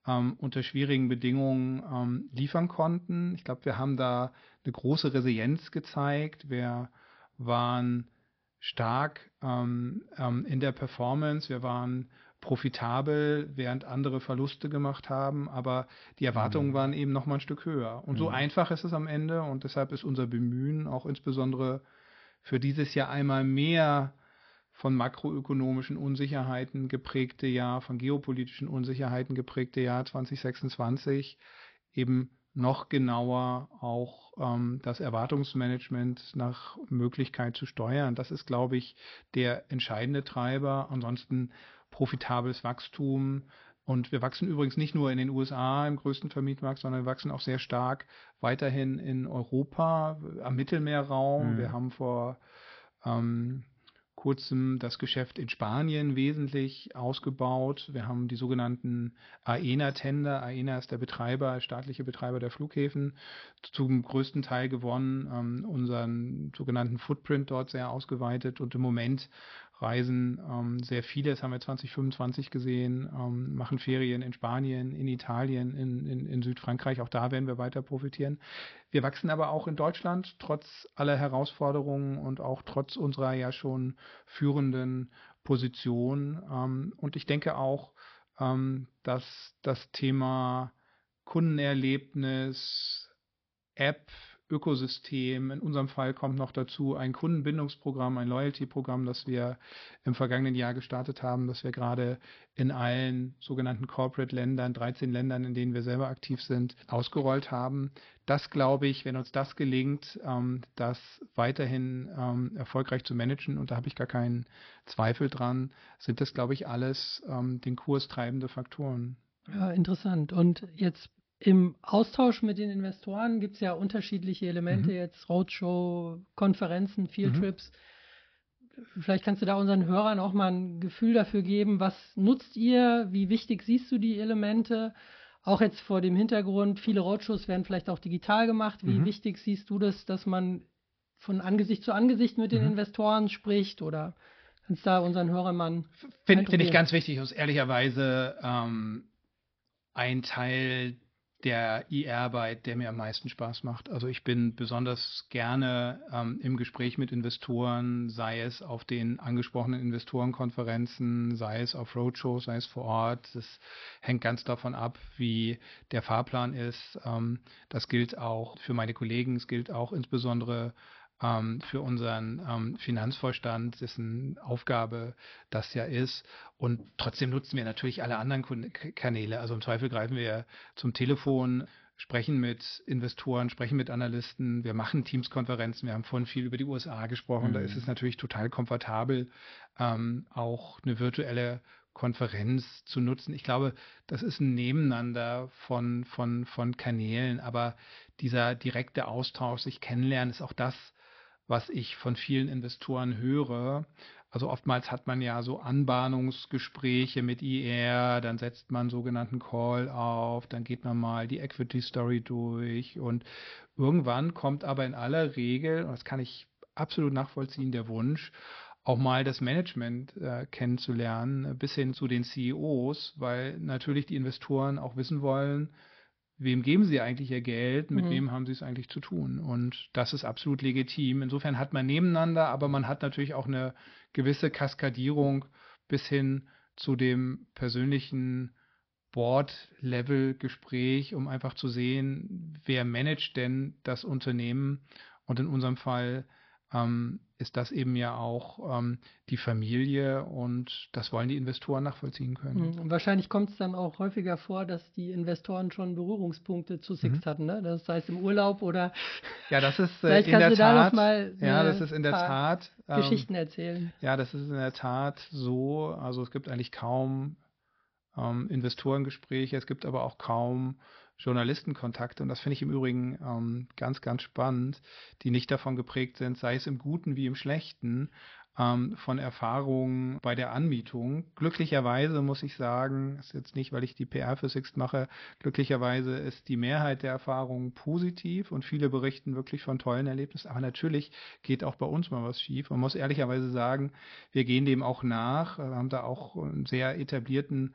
ähm, unter schwierigen Bedingungen ähm, liefern konnten. Ich glaube, wir haben da eine große Resilienz gezeigt. Wir waren stark ähm, ähm, in der Performance. Wir waren profitabel, während andere Verluste gemacht haben, aber die Erwartungen Mhm. waren eben noch mal ein Stück höher. Und so Mhm. einfach ist es am Ende und deshalb ist unser Bemühen auch insbesondere für dieses Jahr einmal mehr von makroökonomischen Unsicherheiten geprägte Jahr, von geopolitischen Unsicherheiten geprägte Jahr zwanzig sechsundzwanzig eben noch genauer auch ähm, das Erwartungsmanagement nach Möglichkeit zu steuern. Das ist, glaube ich, der entscheidende Treiber. Ansonsten profitables Wachstum. Und wir wachsen übrigens nicht nur in den U S A im größten Vermietmarkt, sondern wir wachsen auch sehr stark weiterhin in Europa, am Mittelmeerraum. Mhm. Wir haben vor ähm, kurzem das Geschäft in Spanien wesentlich ausgebaut. Wir haben die sogenannten AENA-Tender. AENA ist der Betreiber, staatliche Betreiber der Flughäfen, zum größten Teil gewonnen, ähm, unseren sogenannten Footprint dort sehr ausgeweitet und im Moment reisen ähm, sehr viele, das haben wir zwanzig fünfundzwanzig gesehen, ähm, machen Ferien in Spanien, in Italien, in, in, in Südfrankreich. Auch da werden wir weiter profitieren. Wir wachsen aber auch in Deutschland, trotz aller Herausforderungen und auch trotz unserer ja schon führenden Position. Ähm, und ich denke auch, ähm, dass das Thema Kundenerlebnis, App, Ökosystem, in unserem Fall kommt noch dazu ein Kundenbindungsprogramm, ein Loyalty-Programm, das wir im vergangenen Jahr gestartet haben, das wir gerade in allen sogenannten Corporate-Ländern, dreizehn Ländern, in denen wir selber aktiv sind, ausgerollt haben. Das glaube ich, wenn uns das gelingt, ähm, das weiterhin ähm, erfolgreich zu managen, und da habe ich gar keinen Zweifel dran, sind das, glaube ich, alles ähm, den Kurs treibende Faktoren. Ja, interessant. Und jetzt im Austausch mit den Investoren gibt es ja unterschiedliche Elemente, Mhm. jetzt Roadshow, Konferenzen, Fieldtrips. Mhm. Vielleicht kannst du da unseren Hörern auch mal ein Gefühl dafür geben, was nutzt ihr, wie wichtig siehst du die Elemente? Auch jetzt vor dem Hintergrund, viele Roadshows werden vielleicht auch digital gemacht. Wie Mhm. wichtig siehst du das, dass man von Angesicht zu Angesicht mit den Mhm. Investoren spricht? Oder kannst du da unseren Hörern mal einen Finde Eindruck find ich geben? ganz wichtig und ehrlicherweise ähm, ein Teil der I R-Arbeit, der mir am meisten Spaß macht. Also ich bin besonders gerne ähm, im Gespräch mit Investoren, sei es auf den angesprochenen Investorenkonferenzen, sei es auf Roadshows, sei es vor Ort. Das hängt ganz davon ab, wie der Fahrplan ist. Ähm, das gilt auch für meine Kollegen, es gilt auch insbesondere ähm, für unseren ähm, Finanzvorstand, dessen Aufgabe das ja ist. Und trotzdem nutzen wir natürlich alle anderen Kun- Kanäle. Also im Zweifel greifen wir zum Telefon, sprechen mit Investoren, sprechen mit Analysten. Wir machen Teams-Konferenzen. Wir haben vorhin viel über die U S A gesprochen. Da ist es Mhm. natürlich total komfortabel, ähm, auch eine virtuelle Konferenz zu nutzen. Ich glaube, das ist ein Nebeneinander von, von, von Kanälen, aber dieser direkte Austausch, sich kennenlernen, ist auch das, was ich von vielen Investoren höre. Also oftmals hat man ja so Anbahnungsgespräche mit I R, dann setzt man einen sogenannten Call auf, dann geht man mal die Equity Story durch und irgendwann kommt aber in aller Regel, und das kann ich absolut nachvollziehen, der Wunsch, auch mal das Management äh, kennenzulernen, bis hin zu den C E Os, weil natürlich die Investoren auch wissen wollen, wem geben sie eigentlich ihr Geld, mit Mhm. wem haben sie es eigentlich zu tun. Und das ist absolut legitim. Insofern hat man nebeneinander, aber man hat natürlich auch eine gewisse Kaskadierung bis hin zu dem persönlichen Board-Level-Gespräch, um einfach zu sehen, wer managt denn das Unternehmen. Und in unserem Fall ähm, ist das eben ja auch ähm, die Familie und das wollen die Investoren nachvollziehen können. Mhm. Und wahrscheinlich kommt es dann auch häufiger vor, dass die Investoren schon Berührungspunkte zu Sixt Mhm. hatten, ne? Das sei es im Urlaub oder Ja, das ist äh, vielleicht in kannst der du da noch Tat, mal ja, das ein ist in der paar Tat, ähm, Geschichten erzählen. ja, das ist in der Tat so. Also es gibt eigentlich kaum ähm, Investorengespräche, es gibt aber auch kaum Journalistenkontakte und das finde ich im Übrigen ähm, ganz, ganz spannend, die nicht davon geprägt sind, sei es im Guten wie im Schlechten, ähm, von Erfahrungen bei der Anmietung. Glücklicherweise muss ich sagen, ist jetzt nicht, weil ich die P R für Sixt mache, glücklicherweise ist die Mehrheit der Erfahrungen positiv und viele berichten wirklich von tollen Erlebnissen. Aber natürlich geht auch bei uns mal was schief. Man muss ehrlicherweise sagen, wir gehen dem auch nach, wir haben da auch einen sehr etablierten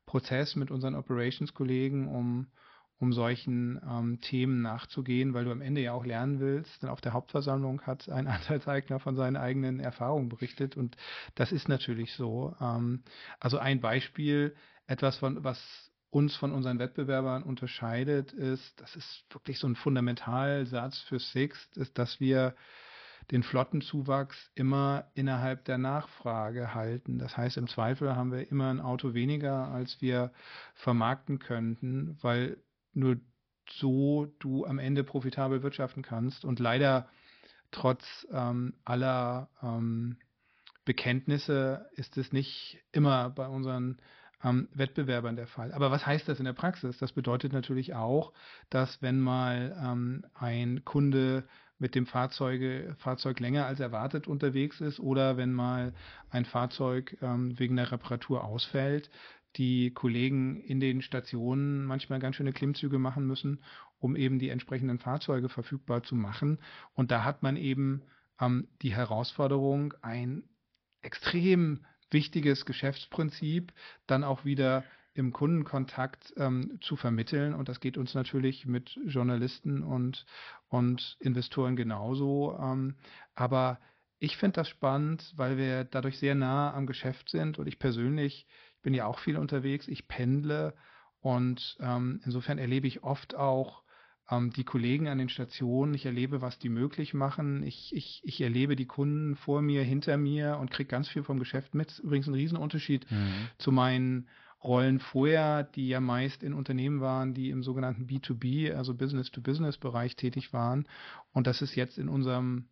Prozess mit unseren Operations-Kollegen, um, um solchen ähm, Themen nachzugehen, weil du am Ende ja auch lernen willst. Denn auf der Hauptversammlung hat ein Anteilseigner von seinen eigenen Erfahrungen berichtet und das ist natürlich so. Ähm, also ein Beispiel, etwas, von, was uns von unseren Wettbewerbern unterscheidet, ist, das ist wirklich so ein Fundamentalsatz für Sixt, ist, dass wir den Flottenzuwachs immer innerhalb der Nachfrage halten. Das heißt, im Zweifel haben wir immer ein Auto weniger, als wir vermarkten könnten, weil nur so du am Ende profitabel wirtschaften kannst. Und leider trotz ähm, aller ähm, Bekenntnisse ist es nicht immer bei unseren ähm, Wettbewerbern der Fall. Aber was heißt das in der Praxis? Das bedeutet natürlich auch, dass wenn mal ähm, ein Kunde mit dem Fahrzeuge, Fahrzeug länger als erwartet unterwegs ist oder wenn mal ein Fahrzeug ähm, wegen der Reparatur ausfällt, die Kollegen in den Stationen manchmal ganz schöne Klimmzüge machen müssen, um eben die entsprechenden Fahrzeuge verfügbar zu machen. Und da hat man eben ähm, die Herausforderung, ein extrem wichtiges Geschäftsprinzip dann auch wieder im Kundenkontakt ähm, zu vermitteln. Und das geht uns natürlich mit Journalisten und, und Investoren genauso. Ähm, aber ich finde das spannend, weil wir dadurch sehr nah am Geschäft sind. Und ich persönlich, ich bin ja auch viel unterwegs, ich pendle. Und ähm, insofern erlebe ich oft auch ähm, die Kollegen an den Stationen. Ich erlebe, was die möglich machen. Ich, ich, ich erlebe die Kunden vor mir, hinter mir und kriege ganz viel vom Geschäft mit. Das ist übrigens ein Riesenunterschied Mhm. zu meinen Rollen vorher, die ja meist in Unternehmen waren, die im sogenannten B zwei B, also Business-to-Business-Bereich tätig waren. Und das ist jetzt in unserem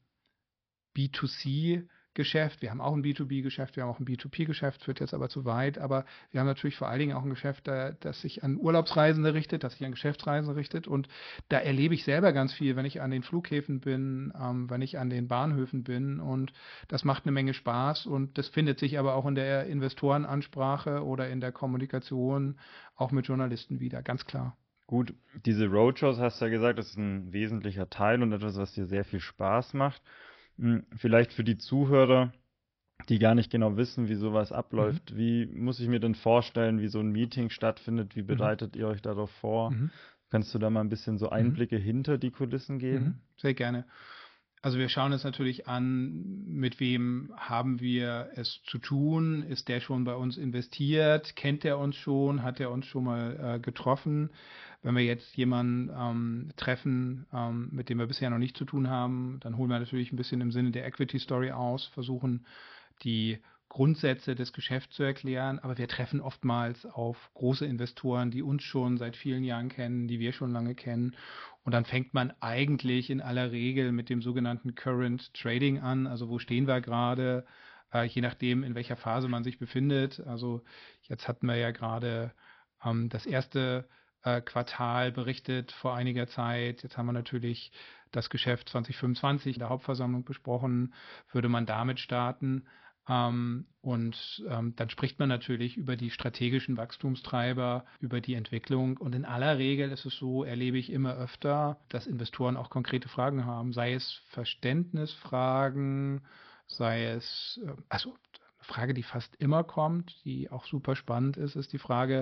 B zwei C Geschäft. Wir haben auch ein B zwei B Geschäft, wir haben auch ein B zwei P Geschäft, führt jetzt aber zu weit. Aber wir haben natürlich vor allen Dingen auch ein Geschäft, das sich an Urlaubsreisende richtet, das sich an Geschäftsreisende richtet. Und da erlebe ich selber ganz viel, wenn ich an den Flughäfen bin, ähm, wenn ich an den Bahnhöfen bin. Und das macht eine Menge Spaß. Und das findet sich aber auch in der Investorenansprache oder in der Kommunikation auch mit Journalisten wieder, ganz klar. Gut, diese Roadshows, hast du ja gesagt, das ist ein wesentlicher Teil und etwas, was dir sehr viel Spaß macht. Vielleicht für die Zuhörer, die gar nicht genau wissen, wie sowas abläuft. Mhm. Wie muss ich mir denn vorstellen, wie so ein Meeting stattfindet? Wie bereitet mhm. ihr euch darauf vor? Mhm. Kannst du da mal ein bisschen so Einblicke mhm. hinter die Kulissen geben? Mhm. Sehr gerne. Also wir schauen uns natürlich an, mit wem haben wir es zu tun? Ist der schon bei uns investiert? Kennt er uns schon? Hat er uns schon mal äh, getroffen? Wenn wir jetzt jemanden ähm, treffen, ähm, mit dem wir bisher noch nicht zu tun haben, dann holen wir natürlich ein bisschen im Sinne der Equity Story aus, versuchen die Grundsätze des Geschäfts zu erklären, aber wir treffen oftmals auf große Investoren, die uns schon seit vielen Jahren kennen, die wir schon lange kennen. Und dann fängt man eigentlich in aller Regel mit dem sogenannten Current Trading an. Also wo stehen wir gerade, äh, je nachdem, in welcher Phase man sich befindet. Also jetzt hatten wir ja gerade ähm, das erste äh, Quartal berichtet vor einiger Zeit. Jetzt haben wir natürlich das Geschäft zwanzig fünfundzwanzig in der Hauptversammlung besprochen. Würde man damit starten? Ähm, und ähm, dann spricht man natürlich über die strategischen Wachstumstreiber, über die Entwicklung. Und in aller Regel ist es so, erlebe ich immer öfter, dass Investoren auch konkrete Fragen haben, sei es Verständnisfragen, sei es, äh, also eine Frage, die fast immer kommt, die auch super spannend ist, ist die Frage,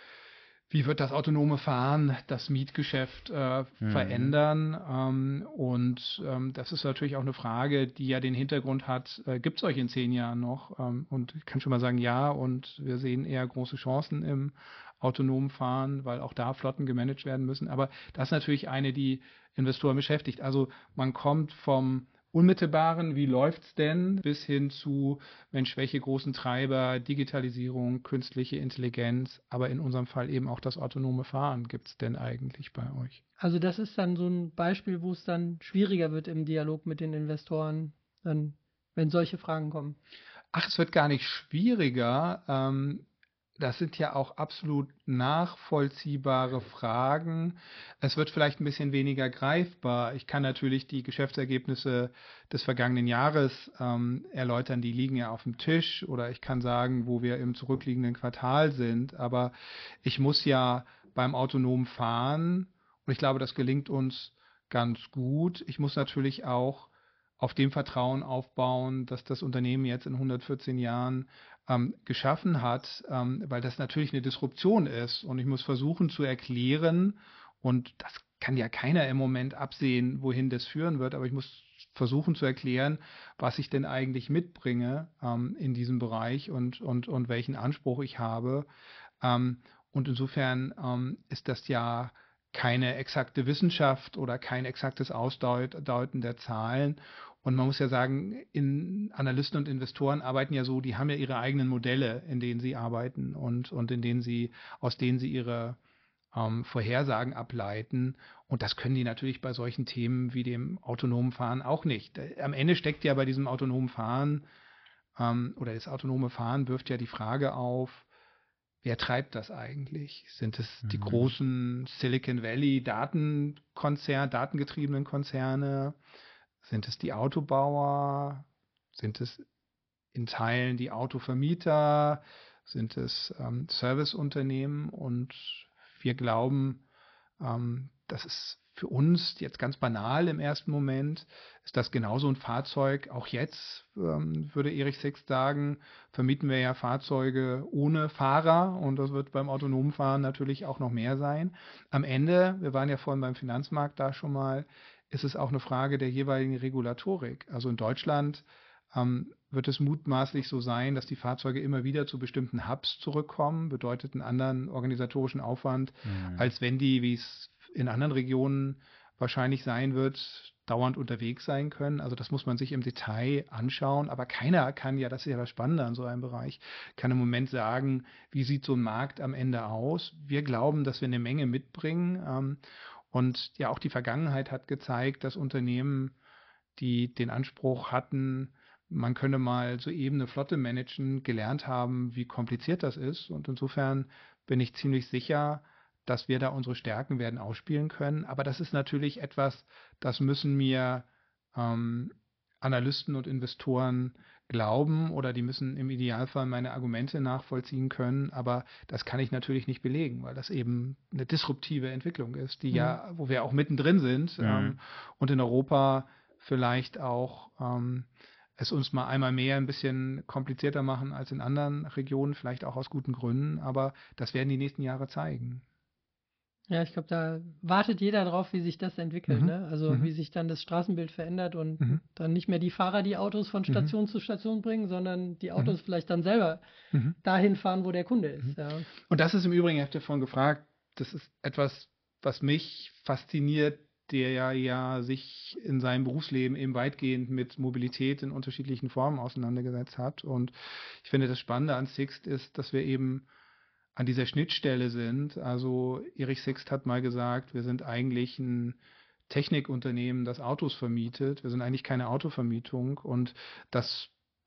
wie wird das autonome Fahren das Mietgeschäft äh, mhm. verändern? Ähm, und ähm, das ist natürlich auch eine Frage, die ja den Hintergrund hat, äh, gibt es euch in zehn Jahren noch? Ähm, und ich kann schon mal sagen, ja, und wir sehen eher große Chancen im autonomen Fahren, weil auch da Flotten gemanagt werden müssen. Aber das ist natürlich eine, die Investoren beschäftigt. Also man kommt vom Unmittelbaren, wie läuft's denn, bis hin zu, Mensch, welche großen Treiber, Digitalisierung, künstliche Intelligenz, aber in unserem Fall eben auch das autonome Fahren gibt's denn eigentlich bei euch? Also das ist dann so ein Beispiel, wo es dann schwieriger wird im Dialog mit den Investoren, dann, wenn solche Fragen kommen. Ach, es wird gar nicht schwieriger. Ähm, Das sind ja auch absolut nachvollziehbare Fragen. Es wird vielleicht ein bisschen weniger greifbar. Ich kann natürlich die Geschäftsergebnisse des vergangenen Jahres ähm, erläutern, die liegen ja auf dem Tisch, oder ich kann sagen, wo wir im zurückliegenden Quartal sind. Aber ich muss ja beim autonomen Fahren, und ich glaube, das gelingt uns ganz gut, ich muss natürlich auch auf dem Vertrauen aufbauen, dass das Unternehmen jetzt in hundertvierzehn Jahren ähm, geschaffen hat, ähm, weil das natürlich eine Disruption ist. Und ich muss versuchen zu erklären, und das kann ja keiner im Moment absehen, wohin das führen wird, aber ich muss versuchen zu erklären, was ich denn eigentlich mitbringe ähm, in diesem Bereich und, und, und welchen Anspruch ich habe. Ähm, und insofern ähm, ist das ja keine exakte Wissenschaft oder kein exaktes Ausdeuten der Zahlen. Und man muss ja sagen, in Analysten und Investoren arbeiten ja so, die haben ja ihre eigenen Modelle, in denen sie arbeiten und, und in denen sie, aus denen sie ihre ähm, Vorhersagen ableiten. Und das können die natürlich bei solchen Themen wie dem autonomen Fahren auch nicht. Am Ende steckt ja bei diesem autonomen Fahren ähm, oder das autonome Fahren wirft ja die Frage auf, wer treibt das eigentlich? Sind es die Mhm. großen Silicon Valley Datenkonzerne, datengetriebenen Konzerne? Sind es die Autobauer? Sind es in Teilen die Autovermieter? Sind es ähm, Serviceunternehmen? Und wir glauben, ähm, das ist für uns jetzt ganz banal im ersten Moment, ist das genauso ein Fahrzeug. Auch jetzt, ähm, würde Erich Sixt sagen, vermieten wir ja Fahrzeuge ohne Fahrer und das wird beim autonomen Fahren natürlich auch noch mehr sein. Am Ende, wir waren ja vorhin beim Finanzmarkt da schon mal, ist es auch eine Frage der jeweiligen Regulatorik. Also in Deutschland ähm, wird es mutmaßlich so sein, dass die Fahrzeuge immer wieder zu bestimmten Hubs zurückkommen, bedeutet einen anderen organisatorischen Aufwand, Mhm. als wenn die, wie es in anderen Regionen wahrscheinlich sein wird, dauernd unterwegs sein können. Also das muss man sich im Detail anschauen, aber keiner kann ja, das ist ja das Spannende an so einem Bereich, kann im Moment sagen, wie sieht so ein Markt am Ende aus. Wir glauben, dass wir eine Menge mitbringen ähm, und ja auch die Vergangenheit hat gezeigt, dass Unternehmen, die den Anspruch hatten, man könne mal soeben eine Flotte managen, gelernt haben, wie kompliziert das ist. Und insofern bin ich ziemlich sicher, dass wir da unsere Stärken werden ausspielen können. Aber das ist natürlich etwas, das müssen mir ähm, Analysten und Investoren glauben oder die müssen im Idealfall meine Argumente nachvollziehen können. Aber das kann ich natürlich nicht belegen, weil das eben eine disruptive Entwicklung ist, die Mhm. ja, wo wir auch mittendrin sind Mhm. ähm, und in Europa vielleicht auch ähm, es uns mal einmal mehr ein bisschen komplizierter machen als in anderen Regionen, vielleicht auch aus guten Gründen, aber das werden die nächsten Jahre zeigen. Ja, ich glaube, da wartet jeder drauf, wie sich das entwickelt, Mhm. ne? Also Mhm. wie sich dann das Straßenbild verändert und Mhm. dann nicht mehr die Fahrer die Autos von Mhm. Station zu Station bringen, sondern die Mhm. Autos vielleicht dann selber Mhm. dahin fahren, wo der Kunde ist. Mhm. Ja. Und das ist im Übrigen, ich habe davon gefragt, das ist etwas, was mich fasziniert, der ja, ja sich in seinem Berufsleben eben weitgehend mit Mobilität in unterschiedlichen Formen auseinandergesetzt hat. Und ich finde, das Spannende an Sixt ist, dass wir eben an dieser Schnittstelle sind. Also Erich Sixt hat mal gesagt, wir sind eigentlich ein Technikunternehmen, das Autos vermietet. Wir sind eigentlich keine Autovermietung und das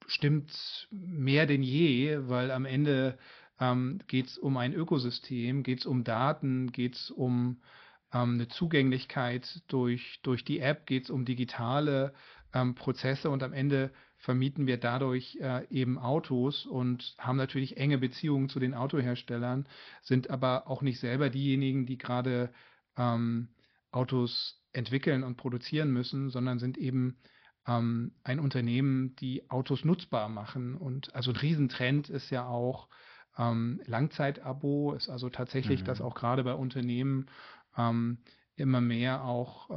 stimmt mehr denn je, weil am Ende ähm, geht es um ein Ökosystem, geht es um Daten, geht es um ähm, eine Zugänglichkeit durch, durch die App, geht es um digitale ähm, Prozesse und am Ende vermieten wir dadurch äh, eben Autos und haben natürlich enge Beziehungen zu den Autoherstellern, sind aber auch nicht selber diejenigen, die gerade ähm, Autos entwickeln und produzieren müssen, sondern sind eben ähm, ein Unternehmen, die Autos nutzbar machen. Und also ein Riesentrend ist ja auch ähm, Langzeitabo, ist also tatsächlich, dass Mhm. auch gerade bei Unternehmen ähm, immer mehr auch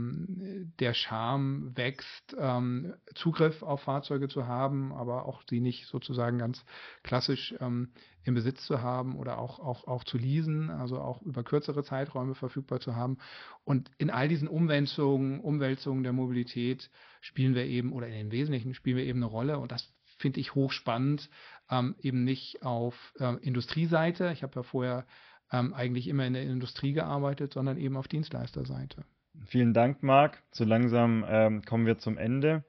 ähm, der Charme wächst, ähm, Zugriff auf Fahrzeuge zu haben, aber auch sie nicht sozusagen ganz klassisch ähm, im Besitz zu haben oder auch, auch, auch zu leasen, also auch über kürzere Zeiträume verfügbar zu haben. Und in all diesen Umwälzungen, Umwälzungen der Mobilität spielen wir eben, oder in den Wesentlichen spielen wir eben eine Rolle und das finde ich hochspannend, ähm, eben nicht auf äh, Industrieseite. Ich habe ja vorher ähm, eigentlich immer in der Industrie gearbeitet, sondern eben auf Dienstleisterseite. Vielen Dank, Marc. So langsam ähm, kommen wir zum Ende.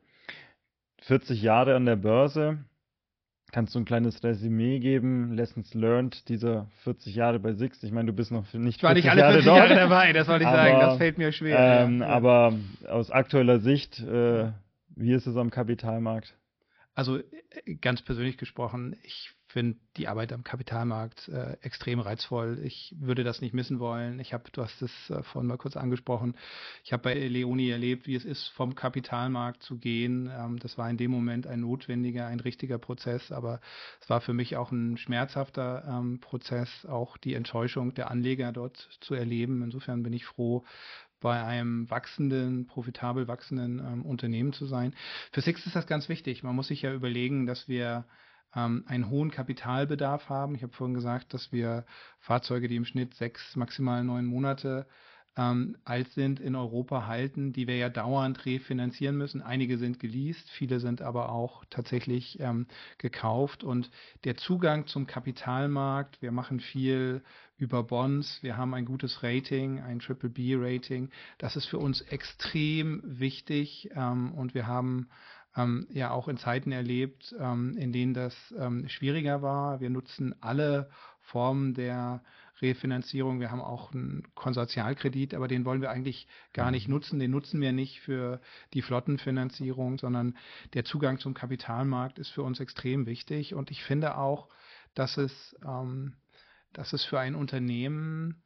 vierzig Jahre an der Börse. Kannst du ein kleines Resümee geben, Lessons learned dieser vierzig Jahre bei Sixt? Ich meine, du bist noch nicht Ich war nicht vierzig alle Jahre vierzig dort, Jahre dabei, das wollte ich aber, sagen, das fällt mir schwer. Ähm, ja, ja. Aber aus aktueller Sicht, äh, wie ist es am Kapitalmarkt? Also ganz persönlich gesprochen, ich finde die Arbeit am Kapitalmarkt äh, extrem reizvoll. Ich würde das nicht missen wollen. Ich habe, du hast es äh, vorhin mal kurz angesprochen, ich habe bei Leoni erlebt, wie es ist, vom Kapitalmarkt zu gehen. Ähm, das war in dem Moment ein notwendiger, ein richtiger Prozess, aber es war für mich auch ein schmerzhafter ähm, Prozess, auch die Enttäuschung der Anleger dort zu erleben. Insofern bin ich froh, bei einem wachsenden, profitabel wachsenden ähm, Unternehmen zu sein. Für Sixt ist das ganz wichtig. Man muss sich ja überlegen, dass wir ähm, einen hohen Kapitalbedarf haben. Ich habe vorhin gesagt, dass wir Fahrzeuge, die im Schnitt sechs, maximal neun Monate ähm, alt sind, in Europa halten, die wir ja dauernd refinanzieren müssen. Einige sind geleast, viele sind aber auch tatsächlich ähm, gekauft. Und der Zugang zum Kapitalmarkt, wir machen viel über Bonds, wir haben ein gutes Rating, ein Triple B Rating. Das ist für uns extrem wichtig ähm, und wir haben ähm, ja auch in Zeiten erlebt, ähm, in denen das ähm, schwieriger war. Wir nutzen alle Formen der Refinanzierung. Wir haben auch einen Konsortialkredit, aber den wollen wir eigentlich gar nicht nutzen. Den nutzen wir nicht für die Flottenfinanzierung, sondern der Zugang zum Kapitalmarkt ist für uns extrem wichtig. Und ich finde auch, dass es, ähm, dass es für ein Unternehmen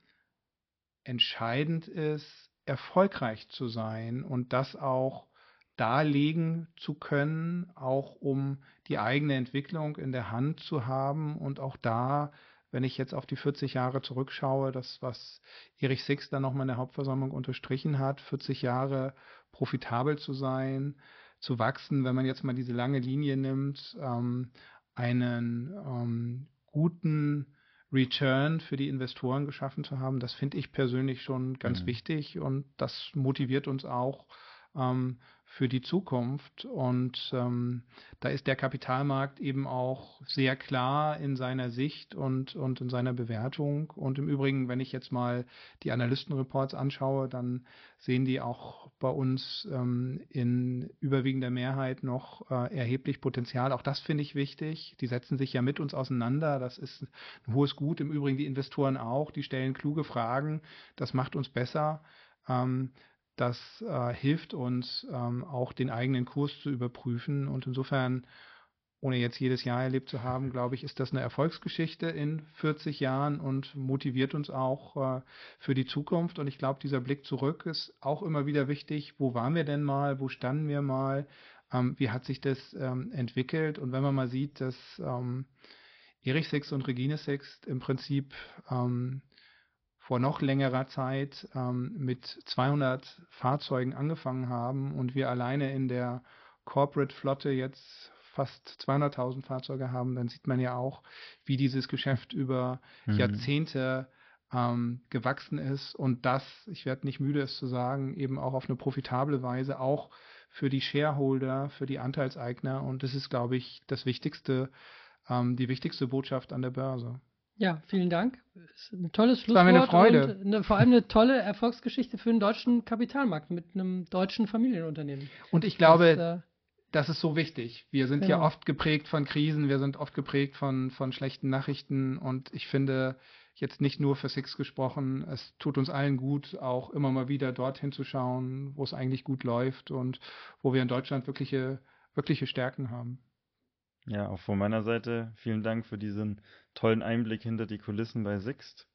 entscheidend ist, erfolgreich zu sein und das auch darlegen zu können, auch um die eigene Entwicklung in der Hand zu haben und auch da, wenn ich jetzt auf die vierzig Jahre zurückschaue, das, was Erich Sixt dann nochmal in der Hauptversammlung unterstrichen hat, vierzig Jahre profitabel zu sein, zu wachsen, wenn man jetzt mal diese lange Linie nimmt, ähm, einen ähm, guten Return für die Investoren geschaffen zu haben, das finde ich persönlich schon ganz mhm. wichtig und das motiviert uns auch ähm, für die Zukunft. Und ähm, da ist der Kapitalmarkt eben auch sehr klar in seiner Sicht und, und in seiner Bewertung. Und im Übrigen, wenn ich jetzt mal die Analystenreports anschaue, dann sehen die auch bei uns ähm, in überwiegender Mehrheit noch äh, erheblich Potenzial. Auch das finde ich wichtig. Die setzen sich ja mit uns auseinander. Das ist ein hohes Gut. Im Übrigen die Investoren auch. Die stellen kluge Fragen. Das macht uns besser. Ähm, Das äh, hilft uns ähm, auch den eigenen Kurs zu überprüfen und insofern, ohne jetzt jedes Jahr erlebt zu haben, glaube ich, ist das eine Erfolgsgeschichte in vierzig Jahren und motiviert uns auch äh, für die Zukunft. Und ich glaube, dieser Blick zurück ist auch immer wieder wichtig. Wo waren wir denn mal? Wo standen wir mal? Ähm, wie hat sich das ähm, entwickelt? Und wenn man mal sieht, dass ähm, Erich Sixt und Regine Sixt im Prinzip ähm, vor noch längerer Zeit ähm, mit zweihundert Fahrzeugen angefangen haben und wir alleine in der Corporate-Flotte jetzt fast zweihunderttausend Fahrzeuge haben, dann sieht man ja auch, wie dieses Geschäft über mhm. Jahrzehnte ähm, gewachsen ist und das, ich werde nicht müde es zu sagen, eben auch auf eine profitable Weise, auch für die Shareholder, für die Anteilseigner und das ist, glaube ich, das Wichtigste, ähm, die wichtigste Botschaft an der Börse. Ja, vielen Dank. Das ist ein tolles Schlusswort. Das war mir eine Freude. Und eine, vor allem eine tolle Erfolgsgeschichte für den deutschen Kapitalmarkt mit einem deutschen Familienunternehmen. Und ich glaube, das, äh, das ist so wichtig. Wir sind genau. ja oft geprägt von Krisen, wir sind oft geprägt von, von schlechten Nachrichten und ich finde, jetzt nicht nur für Sixt gesprochen, es tut uns allen gut, auch immer mal wieder dorthin zu schauen, wo es eigentlich gut läuft und wo wir in Deutschland wirkliche, wirkliche Stärken haben. Ja, auch von meiner Seite vielen Dank für diesen tollen Einblick hinter die Kulissen bei Sixt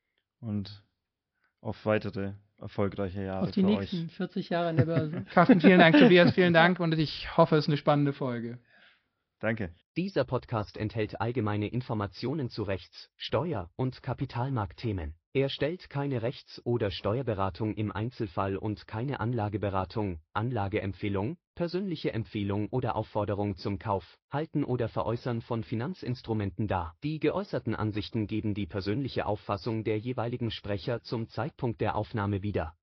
und auf weitere erfolgreiche Jahre auf die für nächsten euch. vierzig Jahre in der Börse. Carsten, vielen Dank, Tobias, vielen Dank und ich hoffe, es ist eine spannende Folge. Danke. Dieser Podcast enthält allgemeine Informationen zu Rechts-, Steuer- und Kapitalmarktthemen. Er stellt keine Rechts- oder Steuerberatung im Einzelfall und keine Anlageberatung, Anlageempfehlung, persönliche Empfehlung oder Aufforderung zum Kauf, Halten oder Veräußern von Finanzinstrumenten dar. Die geäußerten Ansichten geben die persönliche Auffassung der jeweiligen Sprecher zum Zeitpunkt der Aufnahme wieder.